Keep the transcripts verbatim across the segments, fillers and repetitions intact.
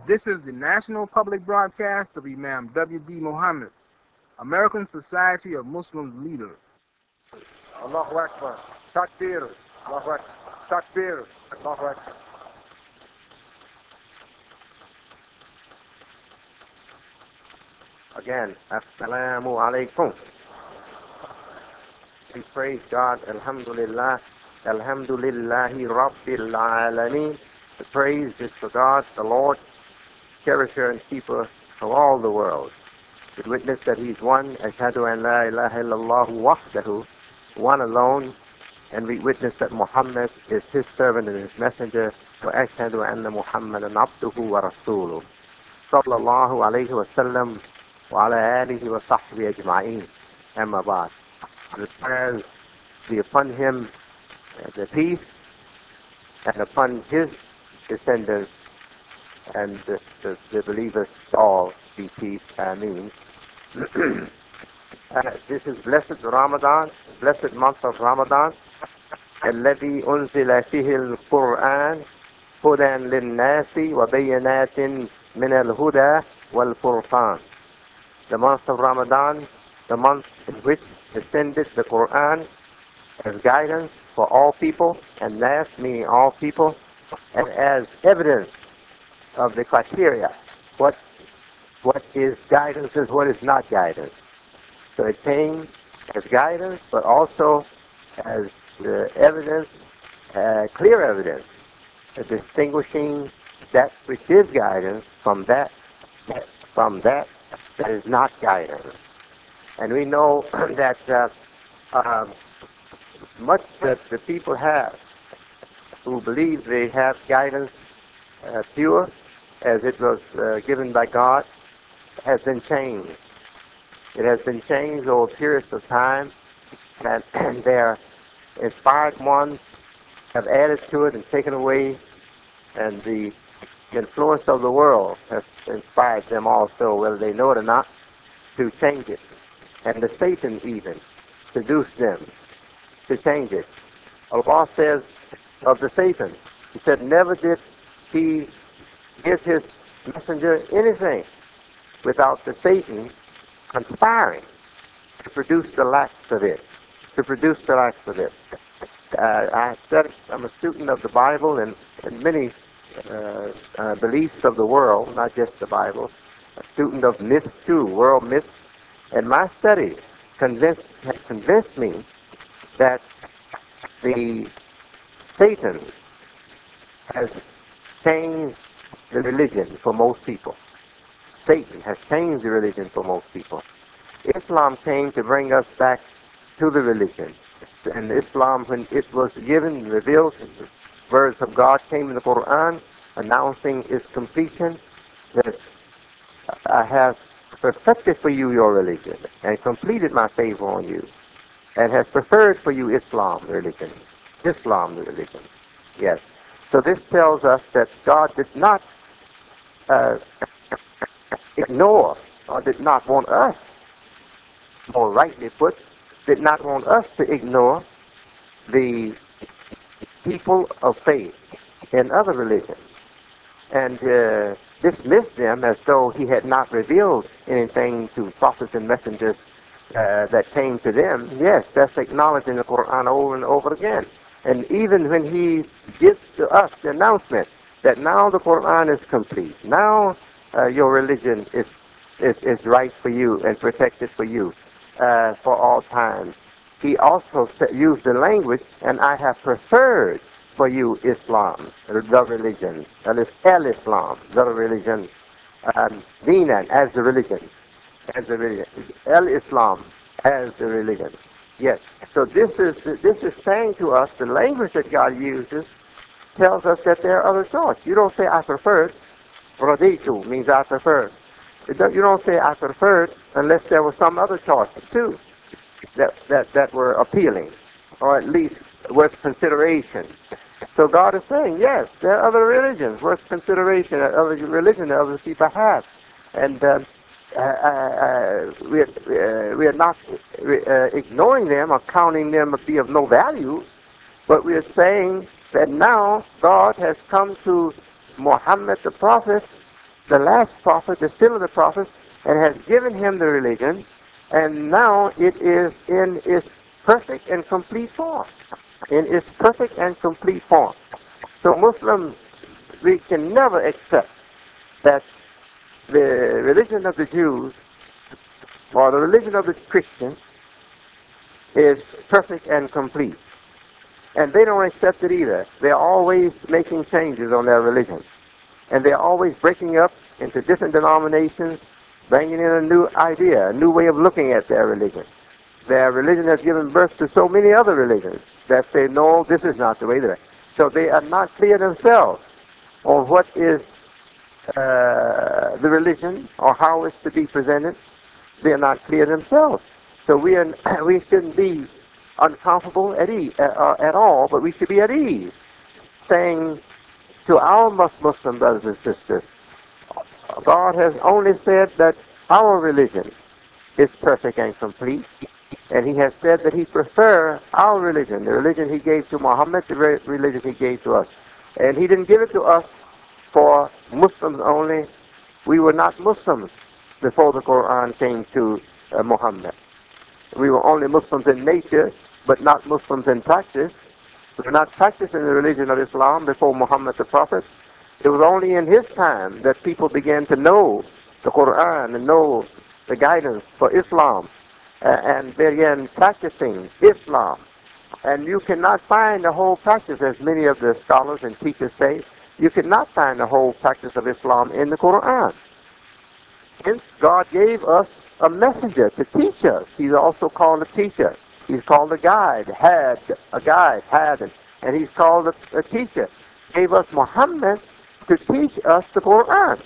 This is the National Public Broadcast of Imam W D Muhammad, American Society of Muslim Leaders. Allahu Akbar. Takbir. Allahu Akbar. Takbir. Allahu Akbar. Again, Assalamu alaikum. We praise God. Alhamdulillah. Alhamdulillahi Rabbil Alameen. The praise is for God, the Lord, cherisher and keeper of all the world. We witness that He's one. Ashhadu an la ilaha illallah wahdahu, one alone. And we witness that Muhammad is His servant and His messenger. Wa ashhadu anna Muhammadan abduhu wa rasuluh. Sallallahu alayhi wa sallam wa ala alihi wa sahbihi ajma'een. Amma ba'd. The prayers be upon him, the peace, and upon his descendants, and the, the, the believers all be peace. Ameen. uh, this is blessed Ramadan, blessed month of Ramadan. الذي أنزل فيه القرآن هدى للناس وبينات من الهدى والفرقان. The month of Ramadan, the month in which descended the Quran as guidance for all people, and nas meaning all people, and as evidence of the criteria, what what is guidance and what is not guidance. So it came as guidance, but also as uh, evidence, uh, clear evidence, uh, distinguishing that which is guidance from that, that from that that is not guidance. And we know that uh, uh, much that the people have who believe they have guidance uh, pure as it was uh, given by God has been changed. It has been changed over periods of time, and, and their inspired ones have added to it and taken away, and the influence of the world has inspired them also, whether they know it or not, to change it. And the Satan even seduced them to change it. Allah says of the Satan, He said, never did He give His messenger anything without the Satan conspiring to produce the lacks of it, to produce the lacks of it. Uh, I study, I'm a student of the Bible and, and many uh, uh, beliefs of the world, not just the Bible, a student of myths too, world myths. And my study convinced, has convinced me that the Satan has changed the religion for most people. Satan has changed the religion for most people. Islam came to bring us back to the religion. And Islam, when it was given, revealed, the words of God came in the Quran, announcing its completion, that I have perfected for you your religion and completed my favor on you, and has preferred for you Islam religion, Islam religion. Yes. So this tells us that God did not uh, ignore, or did not want us, more rightly put, did not want us to ignore the people of faith in other religions and uh, dismiss them as though He had not revealed anything to prophets and messengers uh, that came to them. Yes, that's acknowledged in the Quran over and over again. And even when He gives to us the announcement that now the Quran is complete, now uh, your religion is, is, is right for you and protected for you uh, for all times, He also used the language, and I have preferred for you Islam, the religion, al-Islam, the religion, um, Dinan, as the religion, as the religion, al-Islam, as the religion. Yes. So this is this is saying to us, the language that God uses tells us that there are other thoughts. You don't say I preferred. Raditu means I preferred. You don't say I preferred unless there was some other choices too that that that were appealing, or at least worth consideration. So God is saying, yes, there are other religions worth consideration, other religions that other people have, and uh, uh, uh, we are, uh, we are not uh, ignoring them or counting them to be of no value, but we are saying that now God has come to Muhammad the Prophet the last prophet, the seal of the prophets, and has given him the religion, and now it is in its perfect and complete form. In its perfect and complete form. So Muslims, we can never accept that the religion of the Jews or the religion of the Christians is perfect and complete. And they don't accept it either. They're always making changes on their religion. And they're always breaking up into different denominations, bringing in a new idea, a new way of looking at their religion. Their religion has given birth to so many other religions that say, no, this is not the way they're. So they are not clear themselves on what is uh, the religion or how it's to be presented. They are not clear themselves. So we are, we shouldn't be uncomfortable at, ease, uh, at all, but we should be at ease, saying to our Muslim brothers and sisters, God has only said that our religion is perfect and complete, and he has said that he prefers our religion, the religion he gave to Muhammad, the religion he gave to us. And he didn't give it to us for Muslims only. We were not Muslims before the Quran came to uh, Muhammad. We were only Muslims in nature, but not Muslims in practice. We were not practicing the religion of Islam before Muhammad the Prophet. It was only in his time that people began to know the Quran and know the guidance for Islam, uh, and began practicing Islam. And you cannot find the whole practice, as many of the scholars and teachers say, you cannot find the whole practice of Islam in the Quran. Hence, God gave us a messenger to teach us. He's also called a teacher. He's called a guide, had, a guide, had, and he's called a, a teacher. Gave us Muhammad to teach us the Quran.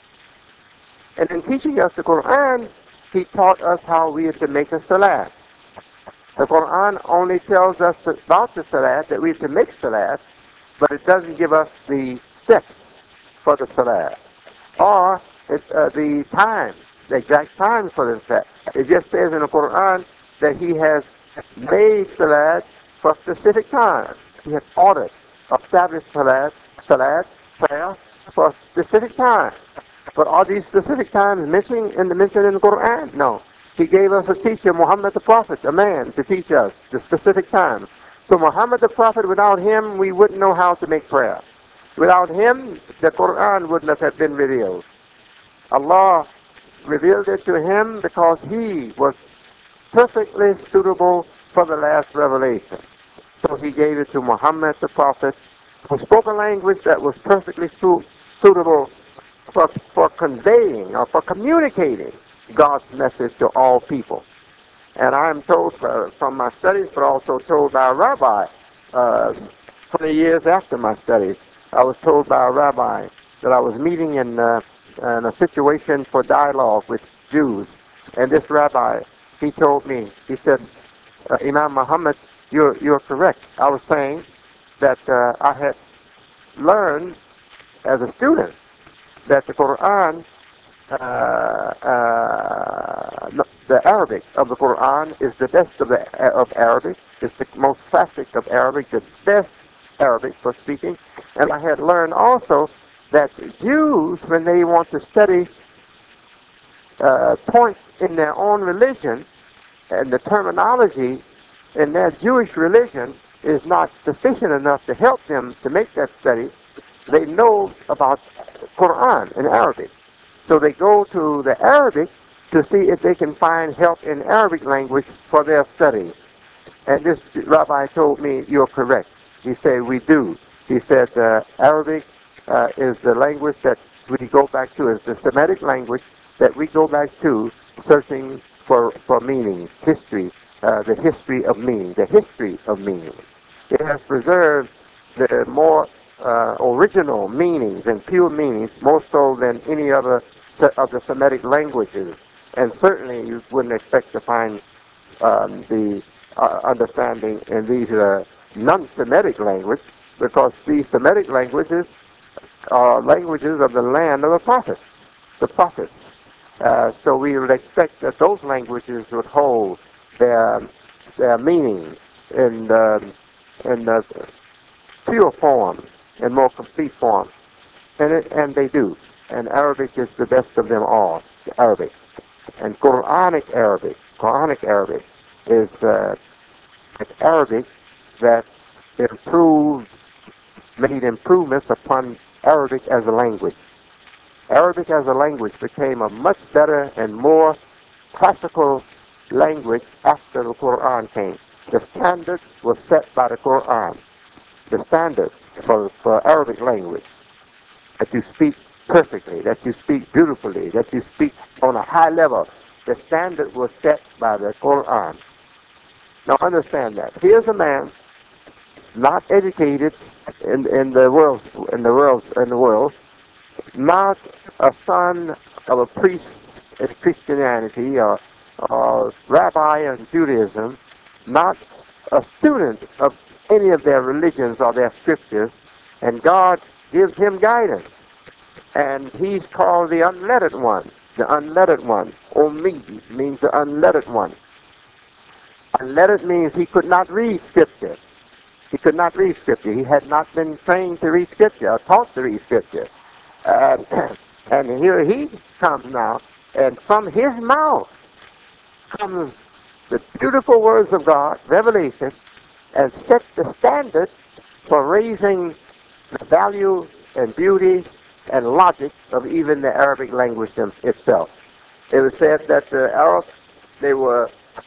And in teaching us the Quran, he taught us how we are to make a salat. The Quran only tells us about the salat, that we are to make salat, but it doesn't give us the steps for the salat, or it, uh, the time, the exact times for the salat. It just says in the Quran that he has made salat for specific times. He has ordered, established salat, salat, prayer for specific times. But are these specific times mentioned in the mentioned in the Quran? No. He gave us a teacher, Muhammad the Prophet, a man, to teach us the specific times. So Muhammad the Prophet, without him, we wouldn't know how to make prayer. Without him, the Quran wouldn't have been revealed. Allah revealed it to him because he was perfectly suitable for the last revelation. So he gave it to Muhammad the Prophet, who spoke a language that was perfectly su suitable for, for conveying or for communicating God's message to all people. And I'm told uh, from my studies, but also told by a rabbi, uh, twenty years after my studies, I was told by a rabbi that I was meeting in, uh, in a situation for dialogue with Jews. And this rabbi, he told me, he said, uh, Imam Muhammad, you're, you're correct. I was saying that uh, I had learned as a student that the Quran, uh, uh, the Arabic of the Quran is the best of, the, of Arabic. It's the most classic of Arabic, the best Arabic for speaking. And I had learned also that Jews, when they want to study uh, points in their own religion, and the terminology in their Jewish religion is not sufficient enough to help them to make that study, they know about Quran in Arabic. So they go to the Arabic to see if they can find help in Arabic language for their study. And this rabbi told me, you're correct. He said, we do. He said, uh, Arabic uh, is the language that we go back to, is the Semitic language that we go back to searching for, for meaning, history, uh, the history of meaning, the history of meaning. It has preserved the more uh, original meanings and pure meanings, more so than any other of the Semitic languages. And certainly you wouldn't expect to find um, the uh, understanding in these uh, non-Semitic languages, because these Semitic languages are languages of the land of the prophets, the prophets. Uh, so we would expect that those languages would hold their their meaning in the, in the pure form, in more complete form, and it, and they do. and Arabic is the best of them all, Arabic. And Quranic Arabic, Quranic Arabic is uh, Arabic that improved, made improvements upon Arabic as a language. Arabic as a language became a much better and more classical language after the Quran came. The standard was set by the Quran. The standard for, for Arabic language, that you speak perfectly, that you speak beautifully, that you speak on a high level. The standard was set by the Quran. Now understand that. Here's a man not educated in, in the world, in the world, in the world, not a son of a priest in Christianity or, or rabbi in Judaism, not a student of any of their religions or their scriptures, and God gives him guidance. And he's called the unlettered one. The unlettered one. Ummi means the unlettered one. Unlettered means he could not read scripture. He could not read scripture. He had not been trained to read scripture or taught to read scripture. Uh, and here he comes now, and from his mouth comes the beautiful words of God, revelation, and set the standard for raising the value and beauty and logic of even the Arabic language itself. It was said that the Arabs, they were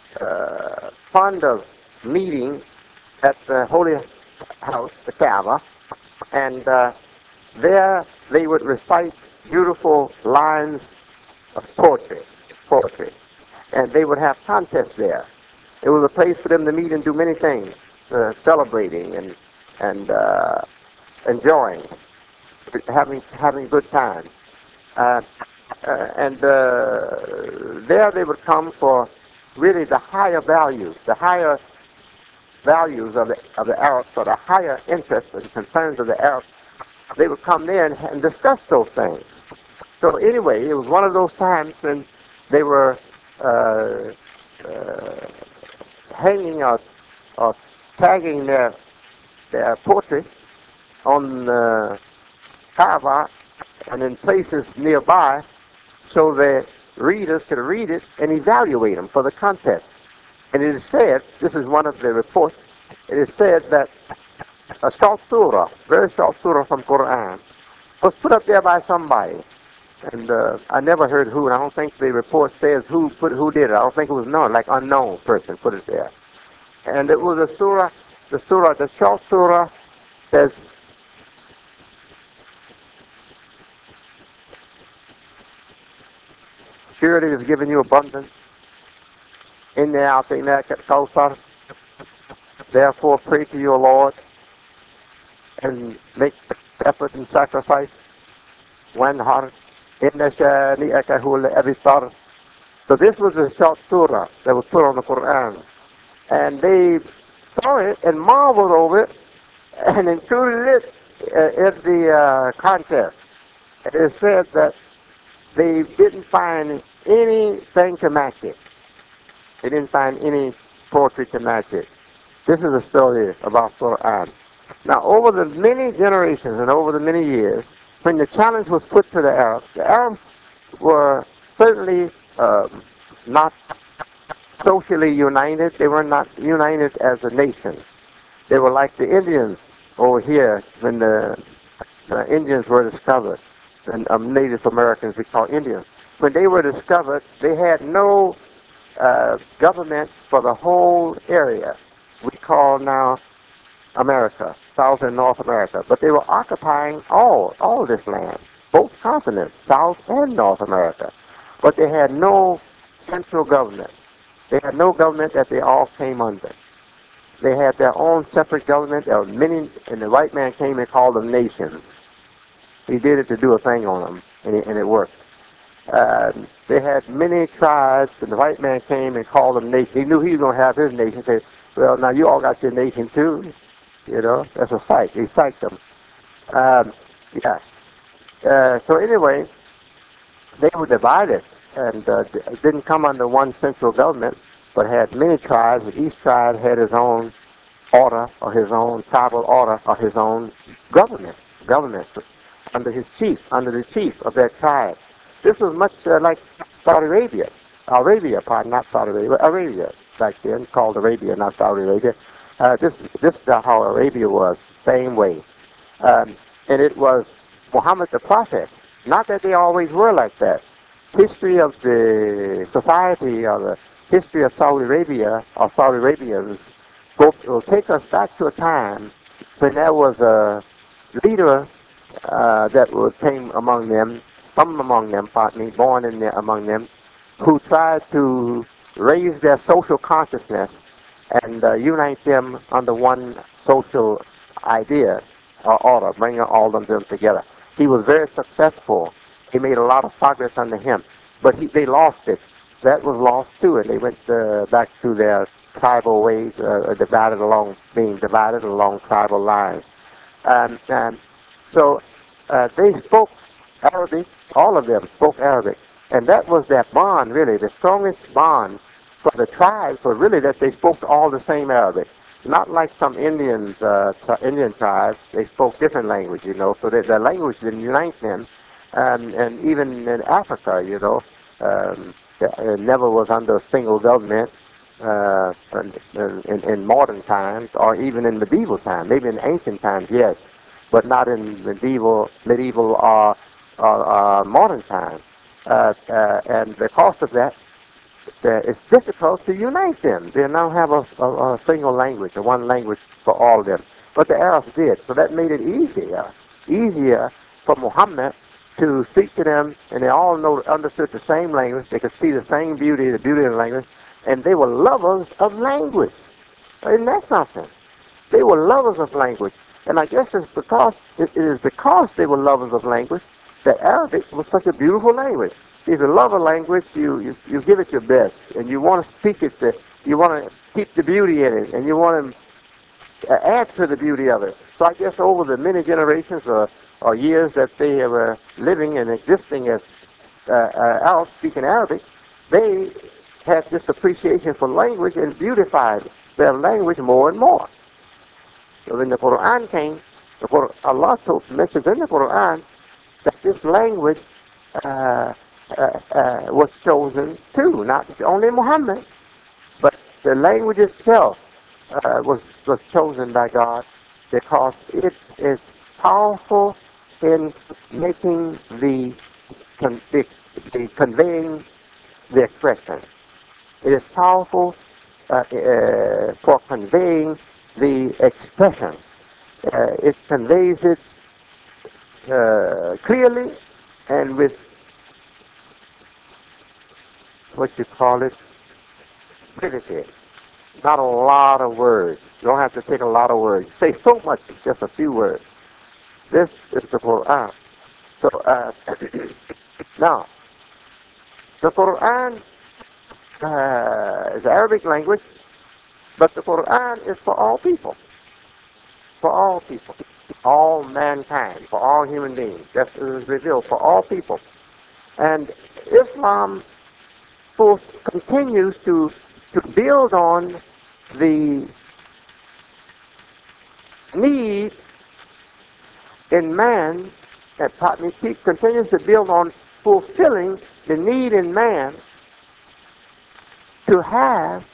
uh, fond of meeting at the Holy House, the Kaaba, and uh, there they would recite beautiful lines of poetry, poetry, and they would have contests there. It was a place for them to meet and do many things, uh, celebrating and and uh, enjoying, having having good time. Uh, uh, and uh, there they would come for really the higher values, the higher values of the of the Arabs, or the higher interests and concerns of the Arabs. They would come there and, and discuss those things. So anyway, it was one of those times when they were uh, uh, hanging or, or tagging their their portraits on the Kaaba and in places nearby, so the readers could read it and evaluate them for the contest. And it is said, this is one of the reports, it is said that a short surah, very short surah from Quran, was put up there by somebody. And uh, I never heard who, and I don't think the report says who put who did it. I don't think it was known, like unknown person put it there. And it was a surah, the surah, the short surah says, surely has given you abundance. In there, I'll think that Kawthar. Therefore, pray to your Lord and make effort and sacrifice. Wanhar, inna shani'aka huwa al-abtar. So this was a short surah that was put on the Quran. And they saw it and marveled over it and included it uh, in the uh, contest. It is said that they didn't find anything to match it. They didn't find any poetry to match it. This is a story about Quran. Now, over the many generations and over the many years, when the challenge was put to the Arabs, the Arabs were certainly uh, not socially united. They were not united as a nation. They were like the Indians over here when the, the Indians were discovered, and um, Native Americans we call Indians. When they were discovered, they had no uh, government for the whole area we call now America, South and North America. But they were occupying all, all this land, both continents, South and North America. But they had no central government. They had no government that they all came under. They had their own separate government. There were many, and the white man came and called them nations. He did it to do a thing on them, and it, and it worked. Uh, they had many tribes, and the white man came and called them nations. He knew he was going to have his nation. He said, well, now you all got your nation too. You know, that's a psych. He psyched them. Um, yeah. Uh, so anyway, they were divided and uh, didn't come under one central government, but had many tribes, and each tribe had his own order or his own tribal order or his own government. Government. under his chief, under the chief of that tribe. This was much uh, like Saudi Arabia. Arabia, pardon, not Saudi Arabia, Arabia back then, called Arabia, not Saudi Arabia. Uh, this, this is how Arabia was, same way. Um, and it was Muhammad the Prophet. Not that they always were like that. History of the society, or the history of Saudi Arabia, or Saudi Arabians, will, will take us back to a time when there was a leader uh, that was, came among them, from among them, pardon me, born in there among them, who tried to raise their social consciousness and uh, unite them under one social idea or order, bringing all of them together. He was very successful. He made a lot of progress under him, but he, they lost it. That was lost too, and they went uh, back to their tribal ways, uh, divided along, being divided along tribal lines. Um, um, so uh, they spoke Arabic. All of them spoke Arabic, and that was their bond, really, the strongest bond for the tribes. Was really that they spoke all the same Arabic. Not like some Indians, uh, Indian tribes, they spoke different language, you know, so that the language didn't unite them. Um, and even in Africa, you know, um, it never was under a single government uh, in, in, in modern times, or even in medieval times. Maybe in ancient times, yes, but not in medieval, medieval or, or uh, modern times. Uh, uh, and because of that, Uh, it's difficult to unite them. They now have a, a, a single language, a one language for all of them. But the Arabs did, so that made it easier, easier for Muhammad to speak to them, and they all know, understood the same language. They could see the same beauty, the beauty of the language, and they were lovers of language. Isn't that something? They were lovers of language, and I guess it's because it, it is because they were lovers of language that Arabic was such a beautiful language. If you love a language, you, you, you give it your best, and you want to speak it, to, you want to keep the beauty in it, and you want to uh, add to the beauty of it. So I guess over the many generations or, or years that they were living and existing as uh, uh, Arabs speaking Arabic, they had this appreciation for language and beautified their language more and more. So when the Quran came, the Quran, Allah told, mentions in the Quran that this language uh, Uh, uh, was chosen too, not only Muhammad, but the language itself uh, was was chosen by God because it is powerful in making the, con the, the conveying the expression. It is powerful uh, uh, for conveying the expression. Uh, it conveys it uh, clearly and with what you call it, brevity. Not a lot of words. You don't have to take a lot of words. Say so much, just a few words. This is the Quran. So, uh, now, the Quran uh, is Arabic language, but the Quran is for all people. For all people. All mankind. For all human beings. That is revealed for all people. And Islam continues to to build on the need in man, that he continues to build on fulfilling the need in man to have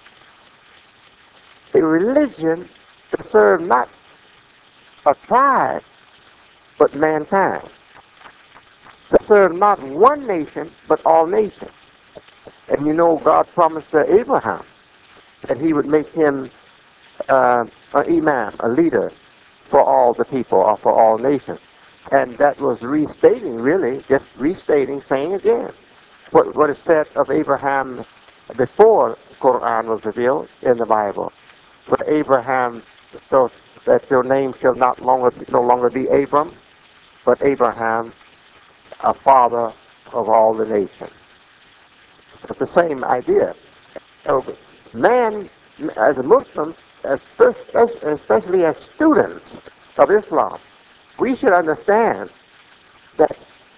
a religion to serve not a tribe, but mankind. To serve not one nation, but all nations. And you know, God promised to Abraham that he would make him uh, an imam, a leader for all the people, or for all nations. And that was restating, really, just restating, saying again, what, what is said of Abraham before the Quran was revealed in the Bible. But Abraham, so that your name shall not longer no longer be Abram, but Abraham, a father of all the nations. It's the same idea. So man, as a Muslim, especially as students of Islam, we should understand that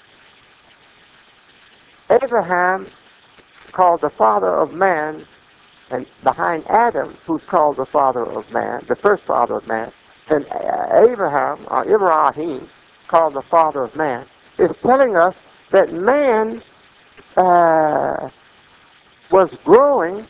Abraham, called the father of man, and behind Adam, who's called the father of man, the first father of man, and Abraham, or Ibrahim, called the father of man, is telling us that man uh, was growing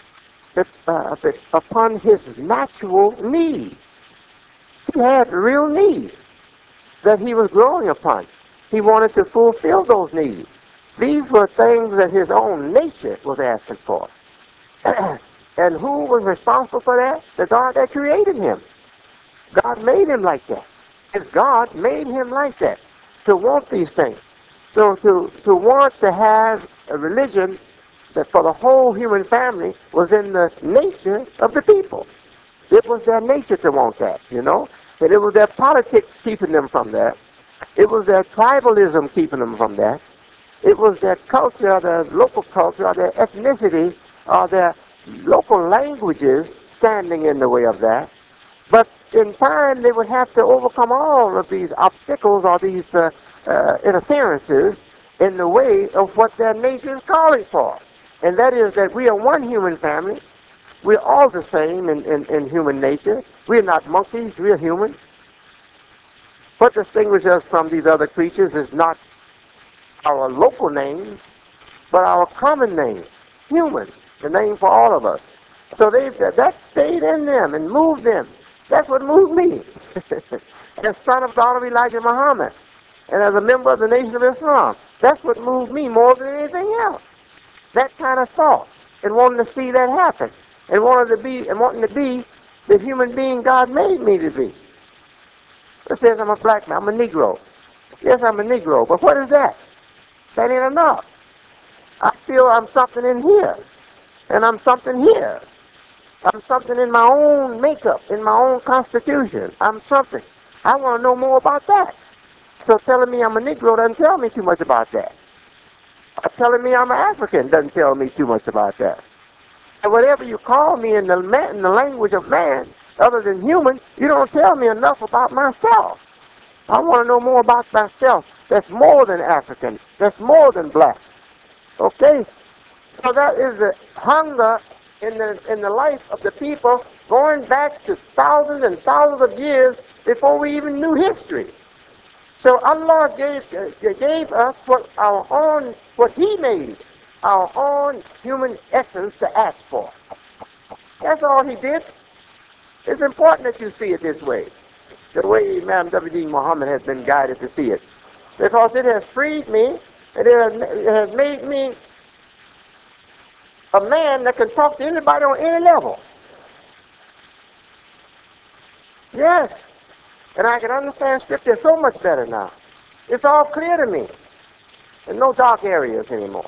uh, upon his natural needs. He had real needs that he was growing upon. He wanted to fulfill those needs. These were things that his own nature was asking for. And who was responsible for that? The God that created him. God made him like that. His God made him like that, to want these things. So to, to want to have a religion that for the whole human family was in the nature of the people. It was their nature to want that, you know. And it was their politics keeping them from that. It was their tribalism keeping them from that. It was their culture, their local culture, or their ethnicity, or their local languages standing in the way of that. But in time, they would have to overcome all of these obstacles or these uh, uh, interferences in the way of what their nature is calling for. And that is that we are one human family. We're all the same in, in, in human nature. We're not monkeys, we're humans. What distinguishes us from these other creatures is not our local names, but our common name, human, the name for all of us. So they that stayed in them and moved them. That's what moved me. As son of daughter of Elijah Muhammad, and as a member of the Nation of Islam, that's what moved me more than anything else. That kind of thought, and wanting to see that happen, and wanting to be and wanting to be the human being God made me to be. It says I'm a black man, I'm a Negro. Yes, I'm a Negro, but what is that? That ain't enough. I feel I'm something in here, and I'm something here. I'm something in my own makeup, in my own constitution. I'm something. I want to know more about that. So telling me I'm a Negro doesn't tell me too much about that. Or telling me I'm an African doesn't tell me too much about that. And whatever you call me in the, man, in the language of man, other than human, you don't tell me enough about myself. I want to know more about myself. That's more than African. That's more than black. Okay? So that is the hunger in the, in the life of the people going back to thousands and thousands of years before we even knew history. So Allah gave, uh, gave us what our own, what He made, our own human essence to ask for. That's all He did. It's important that you see it this way, the way Imam W D Muhammad has been guided to see it, because it has freed me, and it has, it has made me a man that can talk to anybody on any level. Yes. And I can understand Scripture so much better now. It's all clear to me. There's no dark areas anymore.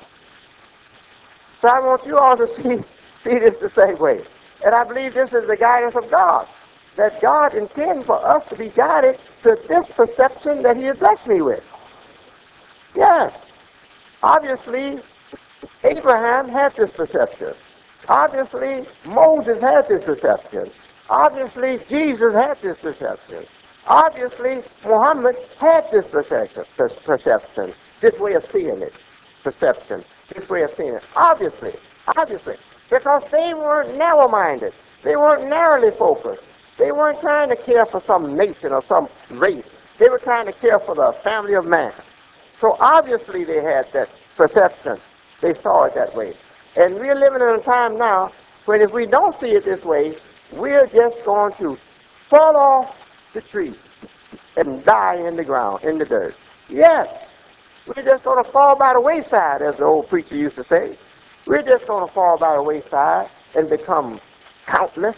So I want you all to see, see this the same way. And I believe this is the guidance of God, that God intends for us to be guided to this perception that He has blessed me with. Yes. Obviously, Abraham had this perception. Obviously, Moses had this perception. Obviously, Jesus had this perception. Obviously, Muhammad had this perception, perception, this way of seeing it, perception, this way of seeing it. Obviously, obviously, because they weren't narrow-minded. They weren't narrowly focused. They weren't trying to care for some nation or some race. They were trying to care for the family of man. So obviously they had that perception. They saw it that way. And we're living in a time now when if we don't see it this way, we're just going to fall off the tree and die in the ground, in the dirt. Yes, we're just going to fall by the wayside, as the old preacher used to say. We're just going to fall by the wayside and become countless,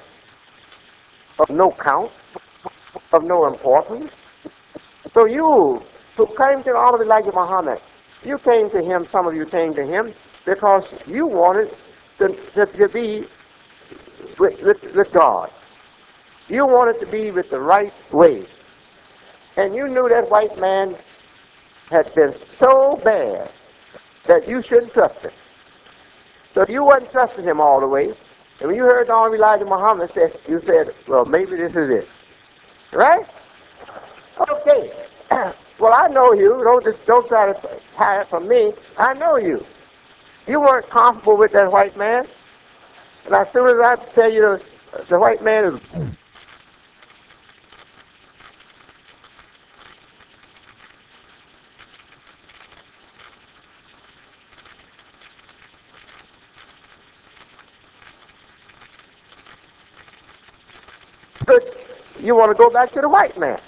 of no count, of no importance. So you who came to the Honorable Elijah Muhammad, you came to him, some of you came to him, because you wanted to, to, to be with, with, with God. You wanted to be with the right way. And you knew that white man had been so bad that you shouldn't trust him. So if you wasn't trusting him all the way, and when you heard the Honorable Elijah Muhammad say, you said, well, maybe this is it. Right? Okay. Well, I know you. Don't just don't try to hide it from me. I know you. You weren't comfortable with that white man. And as soon as I tell you the, the white man is you want to go back to the white man.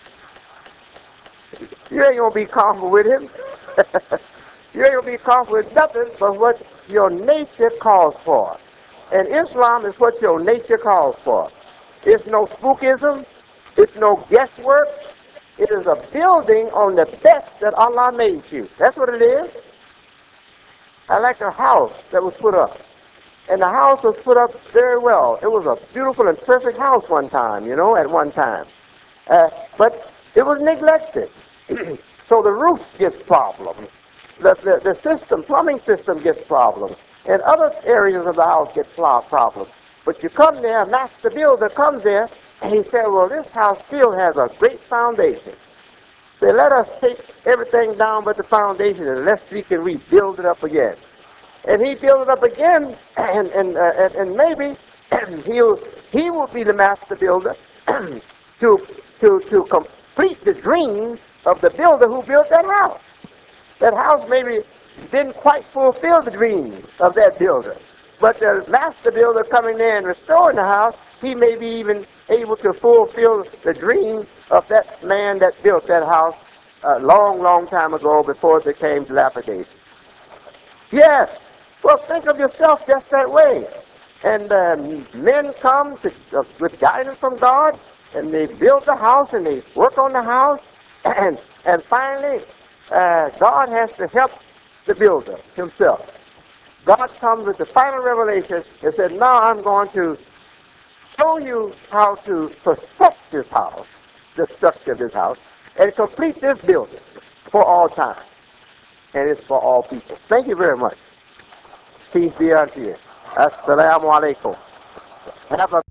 You ain't going to be comfortable with him. You ain't going to be comfortable with nothing but what your nature calls for. And Islam is what your nature calls for. It's no spookism. It's no guesswork. It is a building on the best that Allah made you. That's what it is. I like a house that was put up. And the house was put up very well. It was a beautiful and perfect house one time, you know, at one time. Uh, but it was neglected. So the roof gets problems. The, the, the system, plumbing system gets problems. And other areas of the house get problems. But you come there, master builder comes there, and he said, well, this house still has a great foundation. They let us take everything down but the foundation unless we can rebuild it up again. And he built it up again, and and uh, and, and maybe he'll he will be the master builder to to to complete the dreams of the builder who built that house. That house maybe didn't quite fulfill the dreams of that builder, but the master builder coming there and restoring the house, he may be even able to fulfill the dream of that man that built that house a long, long time ago before it became dilapidated. Yes. Well, think of yourself just that way. And um, men come to, uh, with guidance from God, and they build the house, and they work on the house, and and finally, uh, God has to help the builder himself. God comes with the final revelation and said, now I'm going to show you how to perfect this house, the structure of this house, and complete this building for all time. And it's for all people. Thank you very much. Peace be unto you. Assalamu alaikum. Have a